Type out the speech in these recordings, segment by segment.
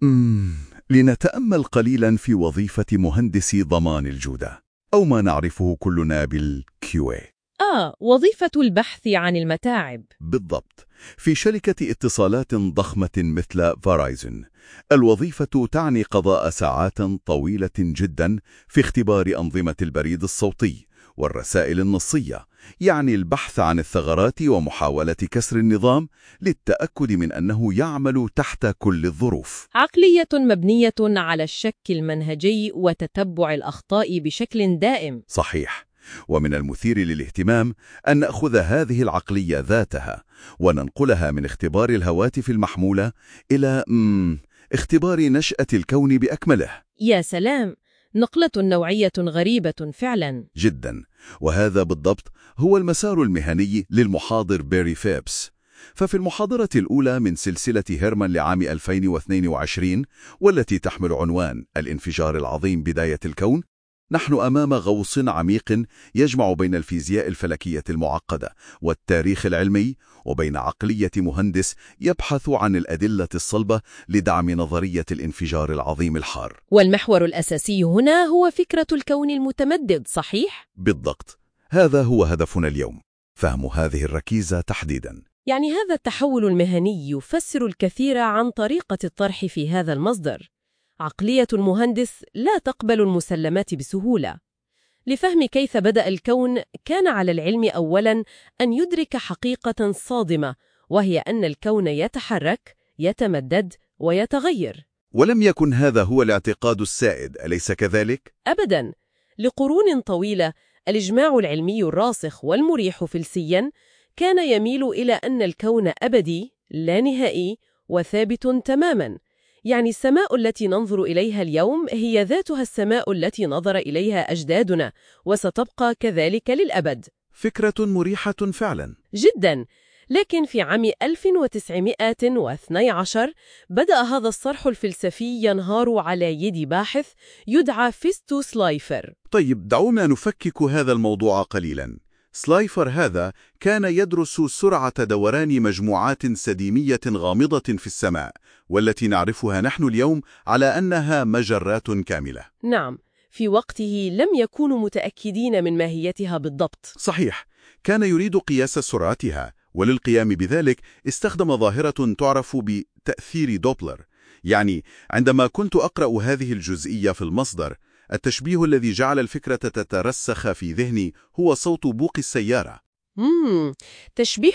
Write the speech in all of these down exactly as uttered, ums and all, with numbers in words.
مم. لنتأمل قليلا في وظيفة مهندس ضمان الجودة، أو ما نعرفه كلنا بالكيو إيه. آه، وظيفة البحث عن المتاعب. بالضبط. في شركة اتصالات ضخمة مثل فرايزون، الوظيفة تعني قضاء ساعات طويلة جدا في اختبار أنظمة البريد الصوتي والرسائل النصية، يعني البحث عن الثغرات ومحاولة كسر النظام للتأكد من أنه يعمل تحت كل الظروف. عقلية مبنية على الشك المنهجي وتتبع الأخطاء بشكل دائم. صحيح. ومن المثير للاهتمام أن نأخذ هذه العقلية ذاتها وننقلها من اختبار الهواتف المحمولة إلى مم اختبار نشأة الكون بأكمله. يا سلام، نقلة نوعية غريبة فعلا. جدا. وهذا بالضبط هو المسار المهني للمحاضر بيري فيبس. ففي المحاضرة الأولى من سلسلة هيرمان لعام ألفين واثنين وعشرين، والتي تحمل عنوان الانفجار العظيم بداية الكون، نحن أمام غوص عميق يجمع بين الفيزياء الفلكية المعقدة والتاريخ العلمي، وبين عقلية مهندس يبحث عن الأدلة الصلبة لدعم نظرية الانفجار العظيم الحار. والمحور الأساسي هنا هو فكرة الكون المتمدد، صحيح؟ بالضبط. هذا هو هدفنا اليوم، فهم هذه الركيزة تحديداً. يعني هذا التحول المهني يفسر الكثير عن طريقة الطرح في هذا المصدر. عقلية المهندس لا تقبل المسلمات بسهولة. لفهم كيف بدأ الكون، كان على العلم أولاً أن يدرك حقيقة صادمة، وهي أن الكون يتحرك، يتمدد، ويتغير. ولم يكن هذا هو الاعتقاد السائد، أليس كذلك؟ أبداً. لقرون طويلة، الإجماع العلمي الراسخ والمريح فلسياً كان يميل إلى أن الكون أبدي، لا نهائي، وثابت تماماً. يعني السماء التي ننظر إليها اليوم هي ذاتها السماء التي نظر إليها أجدادنا، وستبقى كذلك للأبد. فكرة مريحة فعلا. جدا. لكن في عام ألف وتسعمائة واثني عشر بدأ هذا الصرح الفلسفي ينهار على يد باحث يدعى فيستو سلايفر. طيب، دعونا نفكك هذا الموضوع قليلا. سلايفر هذا كان يدرس سرعة دوران مجموعات سديمية غامضة في السماء، والتي نعرفها نحن اليوم على أنها مجرات كاملة. نعم، في وقته لم يكونوا متأكدين من ماهيتها بالضبط. صحيح. كان يريد قياس سرعتها، وللقيام بذلك استخدم ظاهرة تعرف بتأثير دوبلر. يعني عندما كنت أقرأ هذه الجزئية في المصدر، التشبيه الذي جعل الفكرة تترسخ في ذهني هو صوت بوق السيارة. مم. تشبيه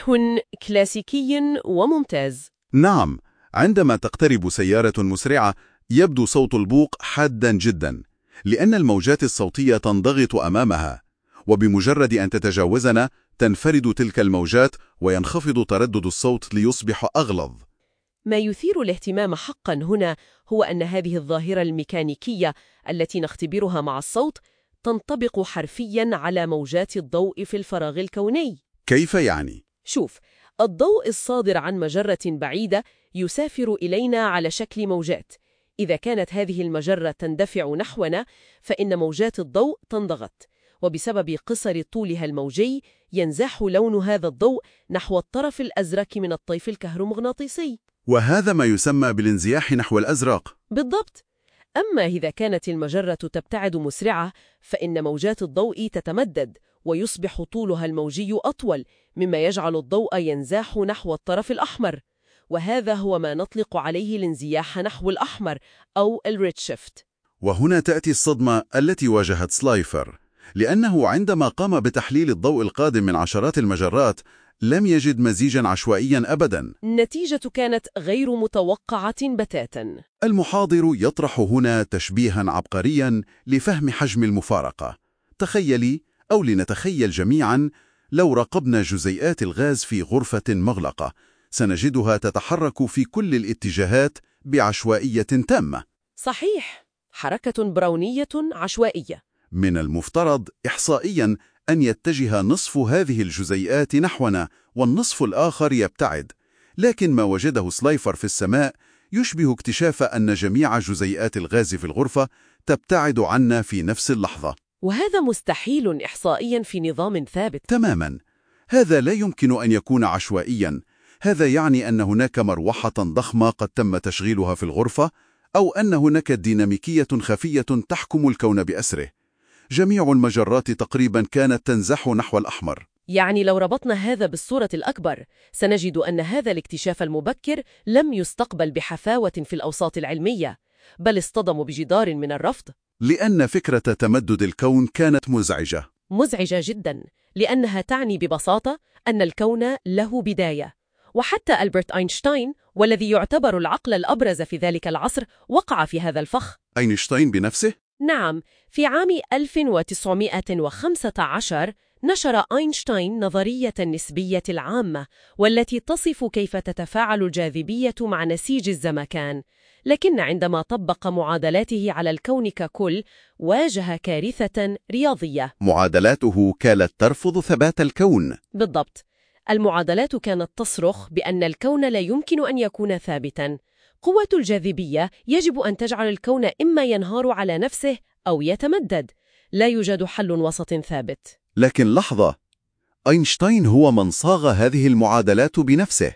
كلاسيكي وممتاز. نعم. عندما تقترب سيارة مسرعة، يبدو صوت البوق حادا جدا، لأن الموجات الصوتية تنضغط أمامها، وبمجرد أن تتجاوزنا تنفرد تلك الموجات وينخفض تردد الصوت ليصبح أغلظ. ما يثير الاهتمام حقا هنا هو أن هذه الظاهرة الميكانيكية التي نختبرها مع الصوت تنطبق حرفيا على موجات الضوء في الفراغ الكوني. كيف يعني؟ شوف، الضوء الصادر عن مجرة بعيدة يسافر إلينا على شكل موجات. إذا كانت هذه المجرة تندفع نحونا، فإن موجات الضوء تنضغط، وبسبب قصر طولها الموجي ينزاح لون هذا الضوء نحو الطرف الأزرق من الطيف الكهرومغناطيسي. وهذا ما يسمى بالانزياح نحو الأزرق. بالضبط. أما إذا كانت المجرة تبتعد مسرعة، فإن موجات الضوء تتمدد ويصبح طولها الموجي أطول، مما يجعل الضوء ينزاح نحو الطرف الأحمر، وهذا هو ما نطلق عليه الانزياح نحو الأحمر أو الريدشيفت. وهنا تأتي الصدمة التي واجهت سلايفر، لأنه عندما قام بتحليل الضوء القادم من عشرات المجرات لم يجد مزيجا عشوائيا أبدا. النتيجة كانت غير متوقعة بتاتا. المحاضر يطرح هنا تشبيها عبقريا لفهم حجم المفارقة. تخيلي، أو لنتخيل جميعا، لو راقبنا جزيئات الغاز في غرفة مغلقة سنجدها تتحرك في كل الاتجاهات بعشوائية تامة. صحيح، حركة براونية عشوائية. من المفترض إحصائيا أن يتجه نصف هذه الجزيئات نحونا والنصف الآخر يبتعد، لكن ما وجده سلايفر في السماء يشبه اكتشاف أن جميع جزيئات الغاز في الغرفة تبتعد عنا في نفس اللحظة. وهذا مستحيل إحصائيا في نظام ثابت. تماما. هذا لا يمكن أن يكون عشوائيا. هذا يعني أن هناك مروحة ضخمة قد تم تشغيلها في الغرفة، أو أن هناك ديناميكية خفية تحكم الكون بأسره. جميع المجرات تقريبا كانت تنزح نحو الأحمر. يعني لو ربطنا هذا بالصورة الأكبر سنجد أن هذا الاكتشاف المبكر لم يستقبل بحفاوة في الأوساط العلمية، بل اصطدم بجدار من الرفض. لأن فكرة تمدد الكون كانت مزعجة. مزعجة جدا، لأنها تعني ببساطة أن الكون له بداية. وحتى ألبرت أينشتاين، والذي يعتبر العقل الأبرز في ذلك العصر، وقع في هذا الفخ. أينشتاين بنفسه؟ نعم، في عام ألف وتسعمائة وخمسة عشر نشر أينشتاين نظرية النسبية العامة، والتي تصف كيف تتفاعل الجاذبية مع نسيج الزمكان. لكن عندما طبق معادلاته على الكون ككل، واجه كارثة رياضية. معادلاته كانت ترفض ثبات الكون. بالضبط. المعادلات كانت تصرخ بأن الكون لا يمكن أن يكون ثابتاً. قوة الجاذبية يجب أن تجعل الكون إما ينهار على نفسه أو يتمدد. لا يوجد حل وسط ثابت. لكن لحظة، أينشتاين هو من صاغ هذه المعادلات بنفسه.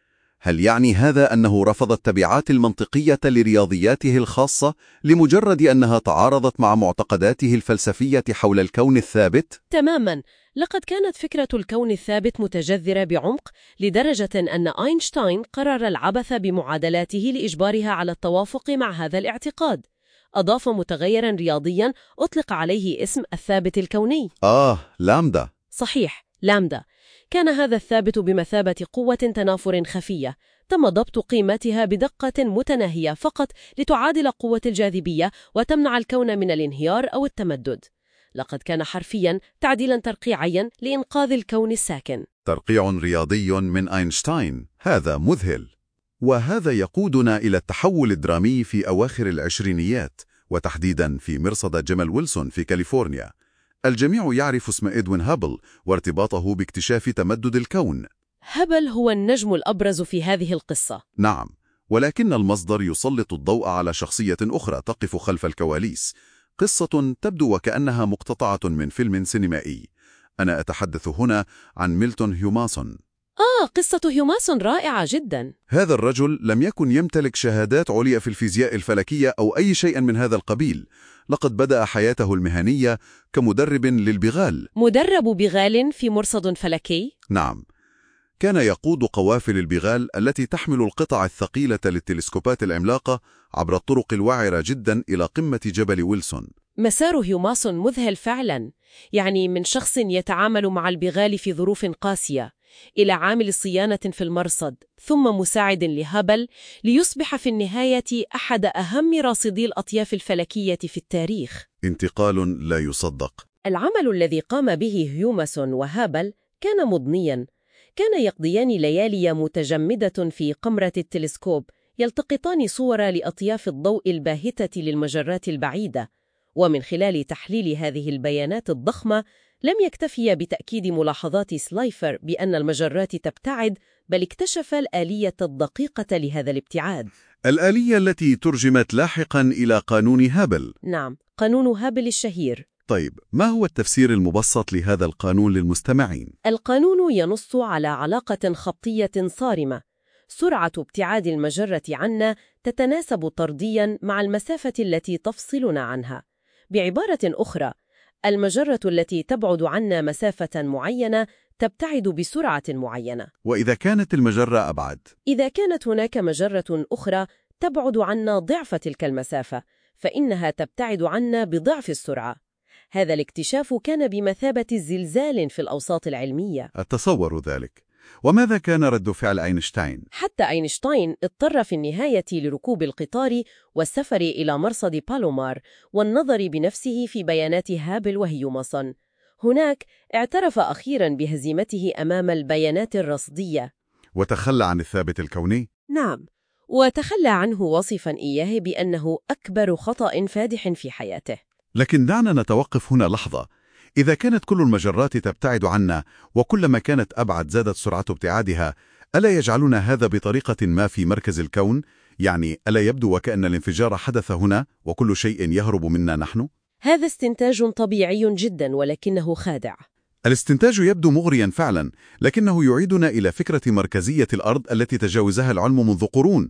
هل يعني هذا أنه رفض التبعات المنطقية لرياضياته الخاصة لمجرد أنها تعارضت مع معتقداته الفلسفية حول الكون الثابت؟ تماماً. لقد كانت فكرة الكون الثابت متجذرة بعمق، لدرجة أن أينشتاين قرر العبث بمعادلاته لإجبارها على التوافق مع هذا الاعتقاد. أضاف متغيراً رياضياً أطلق عليه اسم الثابت الكوني. آه، لامدا. صحيح، لامدا. كان هذا الثابت بمثابة قوة تنافر خفية، تم ضبط قيمتها بدقة متناهية فقط لتعادل قوة الجاذبية وتمنع الكون من الانهيار أو التمدد. لقد كان حرفياً تعديلاً ترقيعياً لإنقاذ الكون الساكن. ترقيع رياضي من أينشتاين، هذا مذهل. وهذا يقودنا إلى التحول الدرامي في أواخر العشرينيات، وتحديداً في مرصد جمال ويلسون في كاليفورنيا. الجميع يعرف اسم إدوين هابل وارتباطه باكتشاف تمدد الكون. هابل هو النجم الأبرز في هذه القصة. نعم، ولكن المصدر يسلط الضوء على شخصية أخرى تقف خلف الكواليس، قصة تبدو وكأنها مقتطعة من فيلم سينمائي. أنا أتحدث هنا عن ميلتون هيوماسون. آه، قصة هيوماسون رائعة جداً. هذا الرجل لم يكن يمتلك شهادات عليا في الفيزياء الفلكية أو أي شيء من هذا القبيل. لقد بدأ حياته المهنية كمدرب للبغال. مدرب بغال في مرصد فلكي؟ نعم، كان يقود قوافل البغال التي تحمل القطع الثقيلة للتلسكوبات العملاقة عبر الطرق الوعرة جدا إلى قمة جبل ويلسون. مسار هيوماسون مذهل فعلا، يعني من شخص يتعامل مع البغال في ظروف قاسية إلى عامل صيانة في المرصد، ثم مساعد لهابل، ليصبح في النهاية أحد أهم راصدي الأطياف الفلكية في التاريخ. انتقال لا يصدق. العمل الذي قام به هيوماسون وهابل كان مضنيا. كان يقضيان ليالي متجمدة في قمرة التلسكوب، يلتقطان صور لأطياف الضوء الباهتة للمجرات البعيدة. ومن خلال تحليل هذه البيانات الضخمة لم يكتفي بتأكيد ملاحظات سلايفر بأن المجرات تبتعد، بل اكتشف الآلية الدقيقة لهذا الابتعاد. الآلية التي ترجمت لاحقا إلى قانون هابل. نعم، قانون هابل الشهير. طيب، ما هو التفسير المبسط لهذا القانون للمستمعين؟ القانون ينص على علاقة خطية صارمة. سرعة ابتعاد المجرة عنا تتناسب طردياً مع المسافة التي تفصلنا عنها. بعبارة أخرى، المجرة التي تبعد عنا مسافة معينة تبتعد بسرعة معينة. وإذا كانت المجرة أبعد؟ إذا كانت هناك مجرة أخرى تبعد عنا ضعف تلك المسافة، فإنها تبتعد عنا بضعف السرعة. هذا الاكتشاف كان بمثابة زلزال في الأوساط العلمية. أتصور ذلك. وماذا كان رد فعل أينشتاين؟ حتى أينشتاين اضطر في النهاية لركوب القطار والسفر إلى مرصد بالومار والنظر بنفسه في بيانات هابل وهيوماسون. هناك اعترف أخيراً بهزيمته أمام البيانات الرصدية. وتخلى عن الثابت الكوني؟ نعم، وتخلى عنه وصفاً إياه بأنه أكبر خطأ فادح في حياته. لكن دعنا نتوقف هنا لحظة. إذا كانت كل المجرات تبتعد عنا وكلما كانت أبعد زادت سرعة ابتعادها، ألا يجعلنا هذا بطريقة ما في مركز الكون؟ يعني ألا يبدو وكأن الانفجار حدث هنا وكل شيء يهرب منا نحن؟ هذا استنتاج طبيعي جدا، ولكنه خادع. الاستنتاج يبدو مغريا فعلا، لكنه يعيدنا إلى فكرة مركزية الأرض التي تجاوزها العلم منذ قرون.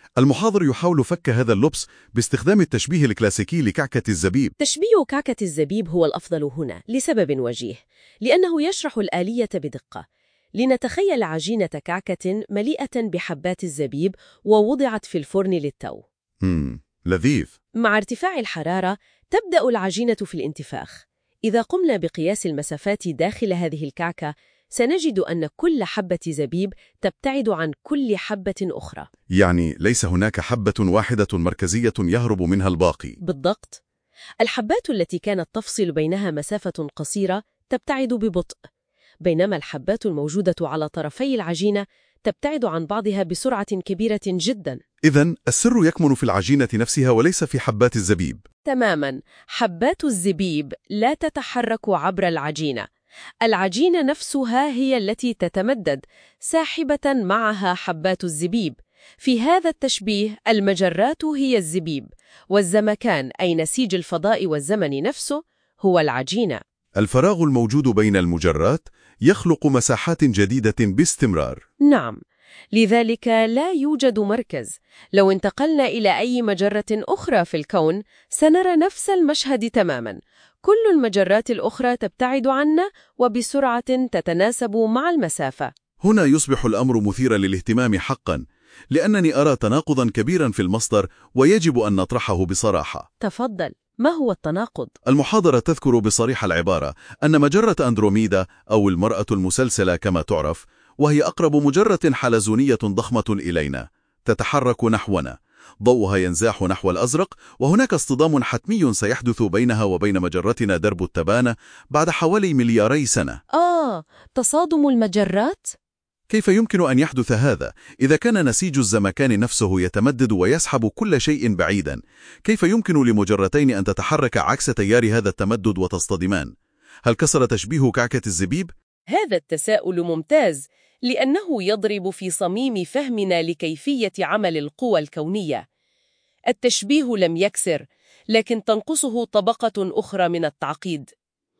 المحاضر يحاول فك هذا اللبس باستخدام التشبيه الكلاسيكي لكعكة الزبيب. تشبيه كعكة الزبيب هو الأفضل هنا لسبب وجيه، لأنه يشرح الآلية بدقة. لنتخيل عجينة كعكة مليئة بحبات الزبيب ووضعت في الفرن للتو. مم. لذيذ. مع ارتفاع الحرارة تبدأ العجينة في الانتفاخ. إذا قمنا بقياس المسافات داخل هذه الكعكة سنجد أن كل حبة زبيب تبتعد عن كل حبة أخرى. يعني ليس هناك حبة واحدة مركزية يهرب منها الباقي. بالضبط. الحبات التي كانت تفصل بينها مسافة قصيرة تبتعد ببطء، بينما الحبات الموجودة على طرفي العجينة تبتعد عن بعضها بسرعة كبيرة جدا. إذن السر يكمن في العجينة نفسها وليس في حبات الزبيب. تماما. حبات الزبيب لا تتحرك عبر العجينة. العجينة نفسها هي التي تتمدد ساحبة معها حبات الزبيب. في هذا التشبيه المجرات هي الزبيب، والزمكان أي نسيج الفضاء والزمن نفسه هو العجينة. الفراغ الموجود بين المجرات يخلق مساحات جديدة باستمرار. نعم، لذلك لا يوجد مركز. لو انتقلنا إلى أي مجرة أخرى في الكون سنرى نفس المشهد تماما. كل المجرات الأخرى تبتعد عنا وبسرعة تتناسب مع المسافة. هنا يصبح الأمر مثيرا للاهتمام حقا، لأنني أرى تناقضا كبيرا في المصدر ويجب أن نطرحه بصراحة. تفضل، ما هو التناقض؟ المحاضرة تذكر بصريح العبارة أن مجرة أندروميدا أو المرأة المسلسلة كما تعرف، وهي أقرب مجرة حلزونية ضخمة إلينا، تتحرك نحونا. ضوءها ينزاح نحو الأزرق، وهناك اصطدام حتمي سيحدث بينها وبين مجرتنا درب التبانة بعد حوالي ملياري سنة. آه، تصادم المجرات؟ كيف يمكن أن يحدث هذا إذا كان نسيج الزمكان نفسه يتمدد ويسحب كل شيء بعيدا؟ كيف يمكن لمجرتين أن تتحرك عكس تيار هذا التمدد وتصطدمان؟ هل كسر تشبيه كعكة الزبيب؟ هذا التساؤل ممتاز، لأنه يضرب في صميم فهمنا لكيفية عمل القوى الكونية. التشبيه لم يكسر، لكن تنقصه طبقة أخرى من التعقيد.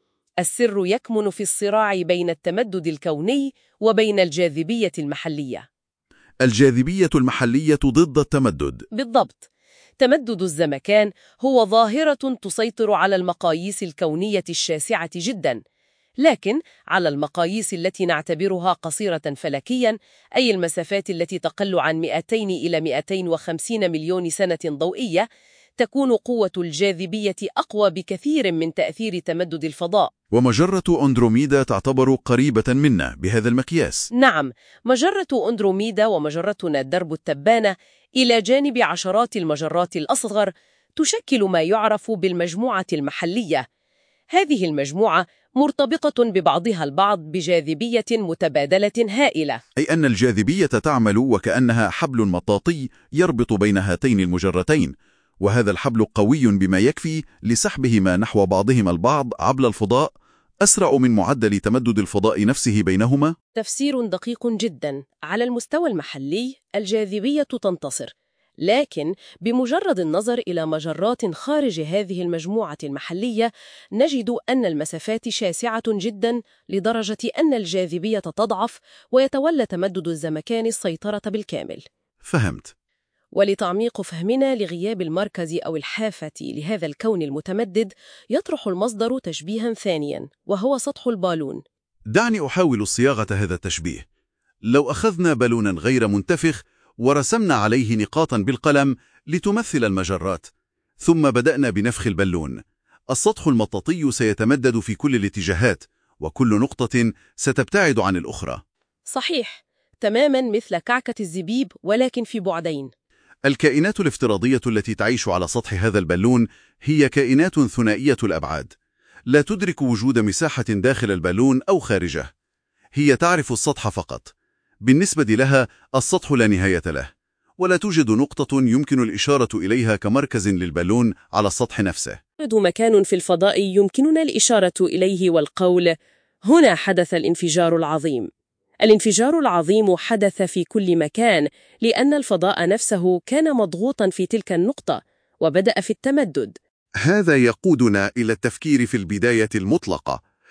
السر يكمن في الصراع بين التمدد الكوني وبين الجاذبية المحلية. الجاذبية المحلية ضد التمدد. بالضبط. تمدد الزمكان هو ظاهرة تسيطر على المقاييس الكونية الشاسعة جداً، لكن على المقاييس التي نعتبرها قصيرة فلكياً، أي المسافات التي تقل عن مئتين إلى مئتين وخمسين مليون سنة ضوئية، تكون قوة الجاذبية أقوى بكثير من تأثير تمدد الفضاء. ومجرة أندروميدا تعتبر قريبة منا بهذا المقياس. نعم، مجرة أندروميدا ومجرتنا درب التبانة إلى جانب عشرات المجرات الأصغر تشكل ما يعرف بالمجموعة المحلية. هذه المجموعة مرتبطة ببعضها البعض بجاذبية متبادلة هائلة. أي أن الجاذبية تعمل وكأنها حبل مطاطي يربط بين هاتين المجرتين، وهذا الحبل قوي بما يكفي لسحبهما نحو بعضهما البعض عبر الفضاء أسرع من معدل تمدد الفضاء نفسه بينهما. تفسير دقيق جدا. على المستوى المحلي الجاذبية تنتصر، لكن بمجرد النظر إلى مجرات خارج هذه المجموعة المحلية نجد أن المسافات شاسعة جدا لدرجة أن الجاذبية تضعف ويتولى تمدد الزمكان السيطرة بالكامل. فهمت. ولتعميق فهمنا لغياب المركز أو الحافة لهذا الكون المتمدد يطرح المصدر تشبيها ثانيا، وهو سطح البالون. دعني أحاول صياغة هذا التشبيه. لو أخذنا بالونا غير منتفخ ورسمنا عليه نقاطا بالقلم لتمثل المجرات، ثم بدأنا بنفخ البالون، السطح المطاطي سيتمدد في كل الاتجاهات، وكل نقطة ستبتعد عن الأخرى. صحيح، تماما مثل كعكة الزبيب ولكن في بعدين. الكائنات الافتراضية التي تعيش على سطح هذا البالون هي كائنات ثنائية الأبعاد، لا تدرك وجود مساحة داخل البالون أو خارجه، هي تعرف السطح فقط. بالنسبة لها السطح لا نهاية له، ولا توجد نقطة يمكن الإشارة إليها كمركز للبالون على السطح نفسه. يوجد مكان في الفضاء يمكننا الإشارة إليه والقول هنا حدث الانفجار العظيم. الانفجار العظيم حدث في كل مكان لأن الفضاء نفسه كان مضغوطا في تلك النقطة وبدأ في التمدد. هذا يقودنا إلى التفكير في البداية المطلقة.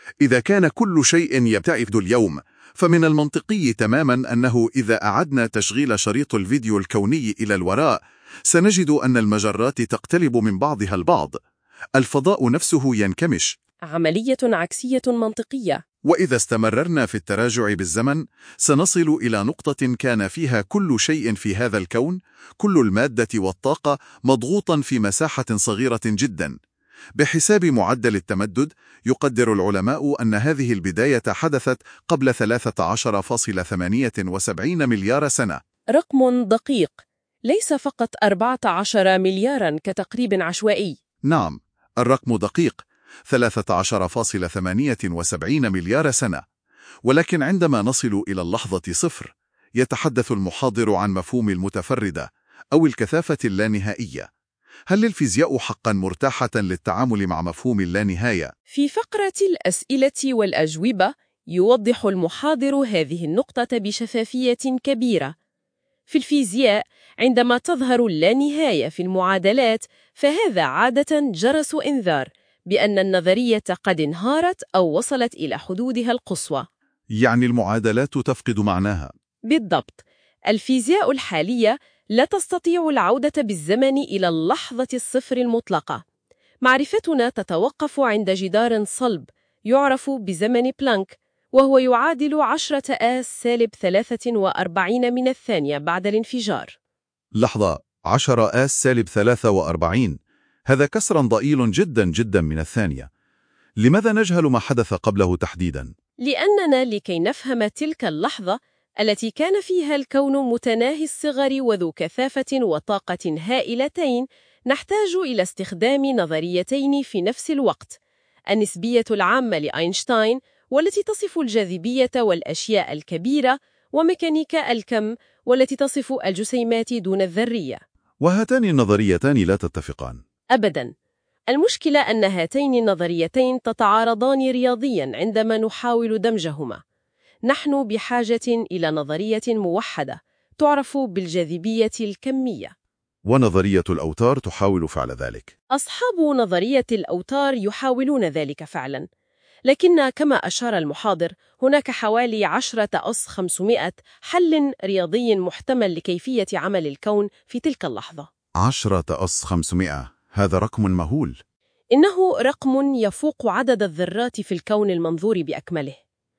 إذا كان كل شيء يبتعد اليوم، فمن المنطقي تماما أنه إذا أعدنا تشغيل شريط الفيديو الكوني إلى الوراء، سنجد أن المجرات تقترب من بعضها البعض. الفضاء نفسه ينكمش. عملية عكسية منطقية. وإذا استمررنا في التراجع بالزمن، سنصل إلى نقطة كان فيها كل شيء في هذا الكون، كل المادة والطاقة، مضغوطا في مساحة صغيرة جدا. بحساب معدل التمدد، يقدر العلماء أن هذه البداية حدثت قبل ثلاثة عشر فاصلة ثمانية وسبعين مليار سنة. رقم دقيق، ليس فقط أربعة عشر ملياراً كتقريب عشوائي. نعم، الرقم دقيق، ثلاثة عشر فاصلة ثمانية وسبعين مليار سنة. ولكن عندما نصل إلى اللحظة صفر، يتحدث المحاضر عن مفهوم المتفردة أو الكثافة اللانهائية. هل الفيزياء حقا مرتاحة للتعامل مع مفهوم اللانهاية؟ في فقرة الأسئلة والأجوبة يوضح المحاضر هذه النقطة بشفافية كبيرة. في الفيزياء، عندما تظهر اللانهاية في المعادلات، فهذا عادة جرس إنذار بأن النظرية قد انهارت أو وصلت إلى حدودها القصوى. يعني المعادلات تفقد معناها. بالضبط. الفيزياء الحالية لا تستطيع العودة بالزمن إلى اللحظة الصفر المطلقة. معرفتنا تتوقف عند جدار صلب يعرف بزمن بلانك، وهو يعادل عشرة آس سالب ثلاثة وأربعين من الثانية بعد الانفجار. لحظة، عشرة آس سالب ثلاثة وأربعين، هذا كسر ضئيل جدا جدا من الثانية. لماذا نجهل ما حدث قبله تحديدا؟ لأننا لكي نفهم تلك اللحظة التي كان فيها الكون متناهي الصغر وذو كثافة وطاقة هائلتين، نحتاج إلى استخدام نظريتين في نفس الوقت: النسبية العامة لأينشتاين، والتي تصف الجاذبية والأشياء الكبيرة، وميكانيكا الكم، والتي تصف الجسيمات دون الذرية. وهاتان النظريتان لا تتفقان أبداً. المشكلة أن هاتين النظريتين تتعارضان رياضياً عندما نحاول دمجهما. نحن بحاجة إلى نظرية موحدة تعرف بالجاذبية الكمية. ونظرية الأوتار تحاول فعل ذلك. أصحاب نظرية الأوتار يحاولون ذلك فعلاً، لكن كما أشار المحاضر، هناك حوالي عشرة أس خمسمائة حل رياضي محتمل لكيفية عمل الكون في تلك اللحظة. عشرة أس خمسمائة، هذا رقم مهول. إنه رقم يفوق عدد الذرات في الكون المنظور بأكمله،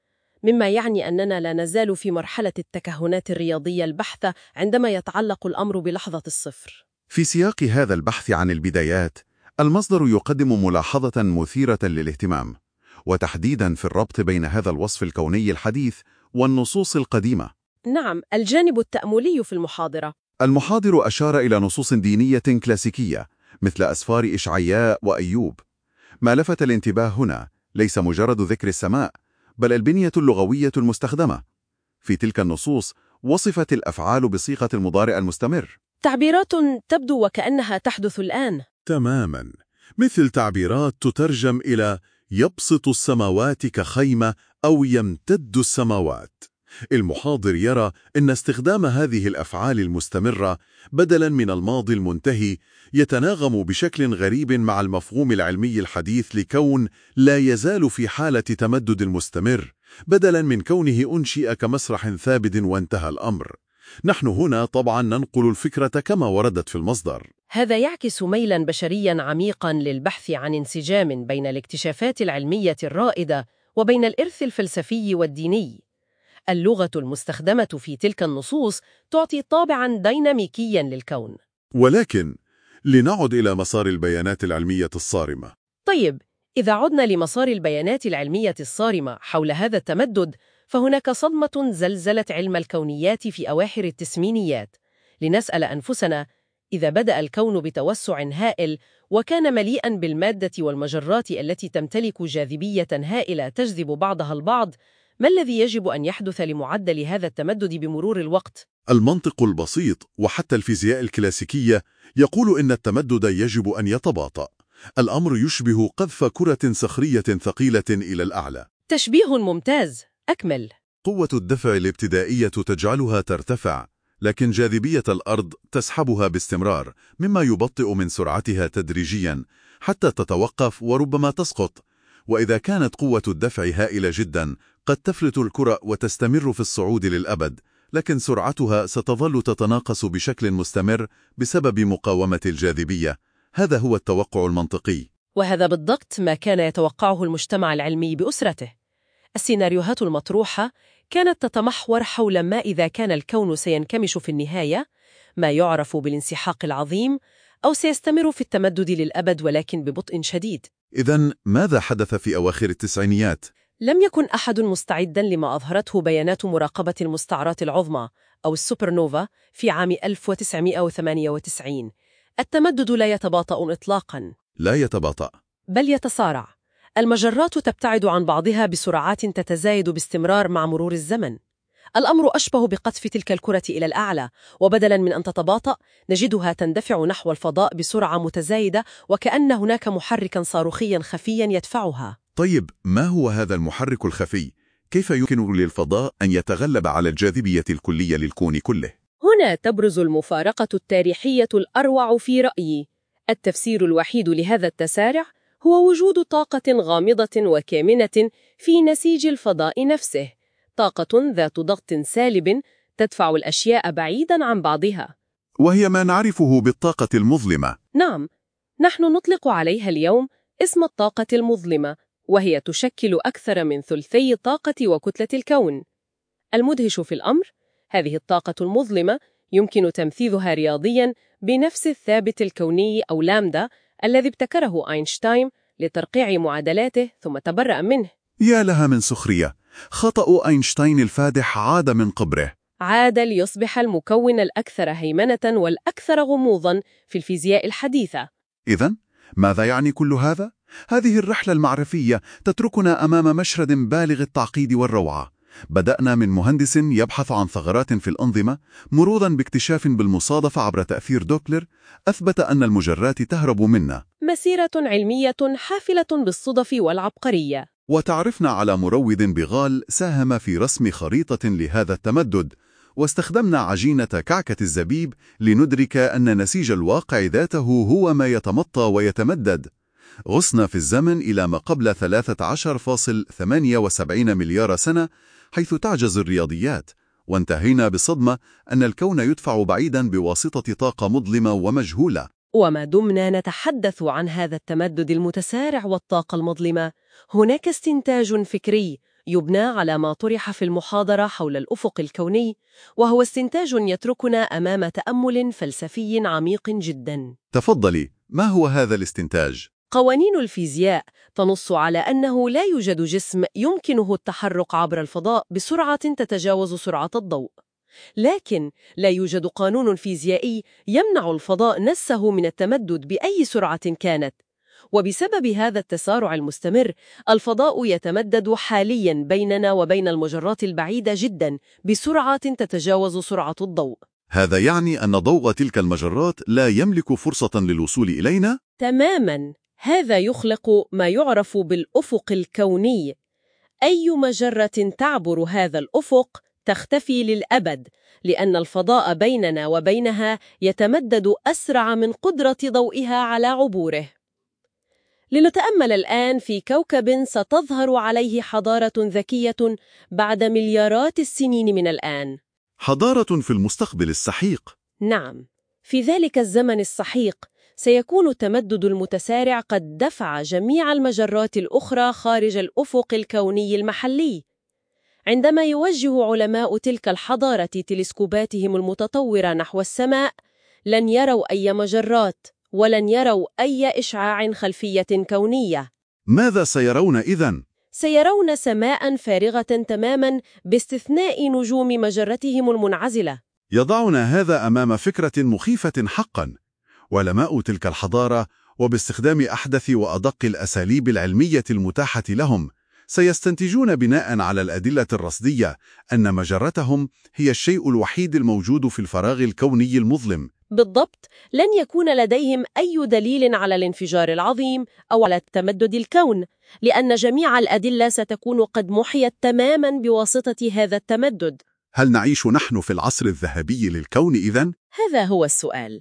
مما يعني أننا لا نزال في مرحلة التكهنات الرياضية البحثة عندما يتعلق الأمر بلحظة الصفر. في سياق هذا البحث عن البدايات، المصدر يقدم ملاحظة مثيرة للاهتمام، وتحديداً في الربط بين هذا الوصف الكوني الحديث والنصوص القديمة. نعم، الجانب التأملي في المحاضرة. المحاضر أشار إلى نصوص دينية كلاسيكية مثل أسفار إشعياء وأيوب. ما لفت الانتباه هنا ليس مجرد ذكر السماء، بل البنية اللغوية المستخدمة. في تلك النصوص وصفت الأفعال بصيغة المضارع المستمر، تعبيرات تبدو وكأنها تحدث الآن. تماماً، مثل تعبيرات تترجم إلى يبسط السماوات كخيمة أو يمتد السماوات. المحاضر يرى أن استخدام هذه الأفعال المستمرة بدلاً من الماضي المنتهي يتناغم بشكل غريب مع المفهوم العلمي الحديث لكون لا يزال في حالة تمدد المستمر، بدلاً من كونه أنشئ كمسرح ثابت وانتهى الأمر. نحن هنا طبعاً ننقل الفكرة كما وردت في المصدر. هذا يعكس ميلاً بشرياً عميقاً للبحث عن انسجام بين الاكتشافات العلمية الرائدة وبين الإرث الفلسفي والديني. اللغة المستخدمة في تلك النصوص تعطي طابعاً ديناميكياً للكون. ولكن لنعد إلى مسار البيانات العلمية الصارمة. طيب، إذا عدنا لمسار البيانات العلمية الصارمة حول هذا التمدد، فهناك صدمة زلزلت علم الكونيات في أواخر التسعينيات. لنسأل أنفسنا: إذا بدأ الكون بتوسع هائل وكان مليئاً بالمادة والمجرات التي تمتلك جاذبية هائلة تجذب بعضها البعض، ما الذي يجب أن يحدث لمعدل هذا التمدد بمرور الوقت؟ المنطق البسيط وحتى الفيزياء الكلاسيكية يقول إن التمدد يجب أن يتباطأ. الأمر يشبه قذف كرة صخرية ثقيلة إلى الأعلى. تشبيه ممتاز، أكمل. قوة الدفع الابتدائية تجعلها ترتفع، لكن جاذبية الأرض تسحبها باستمرار، مما يبطئ من سرعتها تدريجياً حتى تتوقف وربما تسقط. وإذا كانت قوة الدفع هائلة جدا قد تفلت الكرة وتستمر في الصعود للأبد، لكن سرعتها ستظل تتناقص بشكل مستمر بسبب مقاومة الجاذبية. هذا هو التوقع المنطقي. وهذا بالضبط ما كان يتوقعه المجتمع العلمي بأسرته. السيناريوهات المطروحة كانت تتمحور حول ما إذا كان الكون سينكمش في النهاية، ما يعرف بالانسحاق العظيم، أو سيستمر في التمدد للأبد ولكن ببطء شديد. إذن ماذا حدث في أواخر التسعينيات؟ لم يكن أحد مستعداً لما أظهرته بيانات مراقبة المستعرات العظمى أو السوبر نوفا في عام ألف وتسعمائة وثمانية وتسعين. التمدد لا يتباطأ إطلاقاً. لا يتباطأ، بل يتسارع. المجرات تبتعد عن بعضها بسرعات تتزايد باستمرار مع مرور الزمن. الأمر أشبه بقذف تلك الكرة إلى الأعلى، وبدلاً من أن تتباطأ نجدها تندفع نحو الفضاء بسرعة متزايدة، وكأن هناك محركاً صاروخياً خفياً يدفعها. طيب ما هو هذا المحرك الخفي؟ كيف يمكن للفضاء أن يتغلب على الجاذبية الكلية للكون كله؟ هنا تبرز المفارقة التاريخية الأروع في رأيي. التفسير الوحيد لهذا التسارع هو وجود طاقة غامضة وكامنة في نسيج الفضاء نفسه، طاقة ذات ضغط سالب تدفع الأشياء بعيداً عن بعضها. وهي ما نعرفه بالطاقة المظلمة. نعم، نحن نطلق عليها اليوم اسم الطاقة المظلمة، وهي تشكل أكثر من ثلثي طاقة وكتلة الكون. المدهش في الأمر، هذه الطاقة المظلمة يمكن تمثيلها رياضياً بنفس الثابت الكوني أو لامدا الذي ابتكره أينشتاين لترقيع معادلاته ثم تبرأ منه. يا لها من سخرية! خطأ أينشتاين الفادح عاد من قبره. عاد ليصبح المكون الأكثر هيمنة والأكثر غموضاً في الفيزياء الحديثة. إذن ماذا يعني كل هذا؟ هذه الرحلة المعرفية تتركنا أمام مشهد بالغ التعقيد والروعة. بدأنا من مهندس يبحث عن ثغرات في الأنظمة، مرورا باكتشاف بالمصادفة عبر تأثير دوبلر أثبت أن المجرات تهرب منا. مسيرة علمية حافلة بالصدف والعبقرية. وتعرفنا على مروض بغال ساهم في رسم خريطة لهذا التمدد، واستخدمنا عجينة كعكة الزبيب لندرك أن نسيج الواقع ذاته هو ما يتمطى ويتمدد. غصنا في الزمن إلى ما قبل ثلاثة عشر فاصلة ثمانية وسبعين مليار سنة، حيث تعجز الرياضيات، وانتهينا بصدمة أن الكون يدفع بعيداً بواسطة طاقة مظلمة ومجهولة. وما دمنا نتحدث عن هذا التمدد المتسارع والطاقة المظلمة، هناك استنتاج فكري يبنى على ما طرح في المحاضرة حول الأفق الكوني، وهو استنتاج يتركنا أمام تأمل فلسفي عميق جداً. تفضلي، ما هو هذا الاستنتاج؟ قوانين الفيزياء تنص على أنه لا يوجد جسم يمكنه التحرك عبر الفضاء بسرعة تتجاوز سرعة الضوء، لكن لا يوجد قانون فيزيائي يمنع الفضاء نفسه من التمدد بأي سرعة كانت. وبسبب هذا التسارع المستمر، الفضاء يتمدد حالياً بيننا وبين المجرات البعيدة جداً بسرعة تتجاوز سرعة الضوء. هذا يعني أن ضوء تلك المجرات لا يملك فرصة للوصول إلينا؟ تماماً. هذا يخلق ما يعرف بالأفق الكوني. أي مجرة تعبر هذا الأفق تختفي للأبد، لأن الفضاء بيننا وبينها يتمدد أسرع من قدرة ضوئها على عبوره. لنتأمل الآن في كوكب ستظهر عليه حضارة ذكية بعد مليارات السنين من الآن. حضارة في المستقبل السحيق. نعم، في ذلك الزمن السحيق سيكون التمدد المتسارع قد دفع جميع المجرات الأخرى خارج الأفق الكوني المحلي. عندما يوجه علماء تلك الحضارة تلسكوباتهم المتطورة نحو السماء، لن يروا أي مجرات ولن يروا أي إشعاع خلفية كونية. ماذا سيرون إذن؟ سيرون سماء فارغة تماما باستثناء نجوم مجرتهم المنعزلة. يضعنا هذا أمام فكرة مخيفة حقا. علماء تلك الحضارة وباستخدام أحدث وأدق الأساليب العلمية المتاحة لهم سيستنتجون بناء على الأدلة الرصدية أن مجرتهم هي الشيء الوحيد الموجود في الفراغ الكوني المظلم. بالضبط، لن يكون لديهم أي دليل على الانفجار العظيم أو على تمدد الكون، لأن جميع الأدلة ستكون قد محيت تماما بواسطة هذا التمدد. هل نعيش نحن في العصر الذهبي للكون إذن؟ هذا هو السؤال.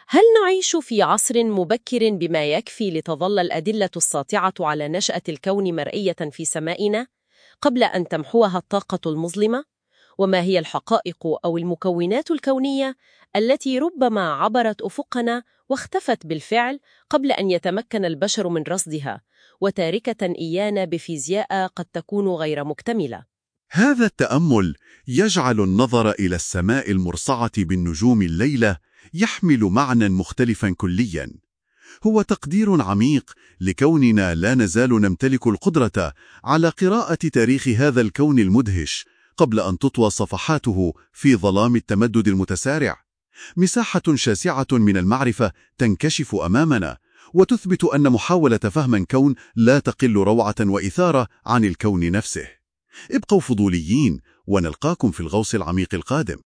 هل نعيش في عصر مبكر بما يكفي لتظل الأدلة الساطعة على نشأة الكون مرئية في سمائنا قبل أن تمحوها الطاقة المظلمة؟ وما هي الحقائق أو المكونات الكونية التي ربما عبرت أفقنا واختفت بالفعل قبل أن يتمكن البشر من رصدها، وتاركة إيانا بفيزياء قد تكون غير مكتملة؟ هذا التأمل يجعل النظر إلى السماء المرصعة بالنجوم الليلة يحمل معنى مختلفا كليا. هو تقدير عميق لكوننا لا نزال نمتلك القدرة على قراءة تاريخ هذا الكون المدهش قبل أن تطوى صفحاته في ظلام التمدد المتسارع. مساحة شاسعة من المعرفة تنكشف أمامنا وتثبت أن محاولة فهم الكون لا تقل روعة وإثارة عن الكون نفسه. ابقوا فضوليين ونلقاكم في الغوص العميق القادم.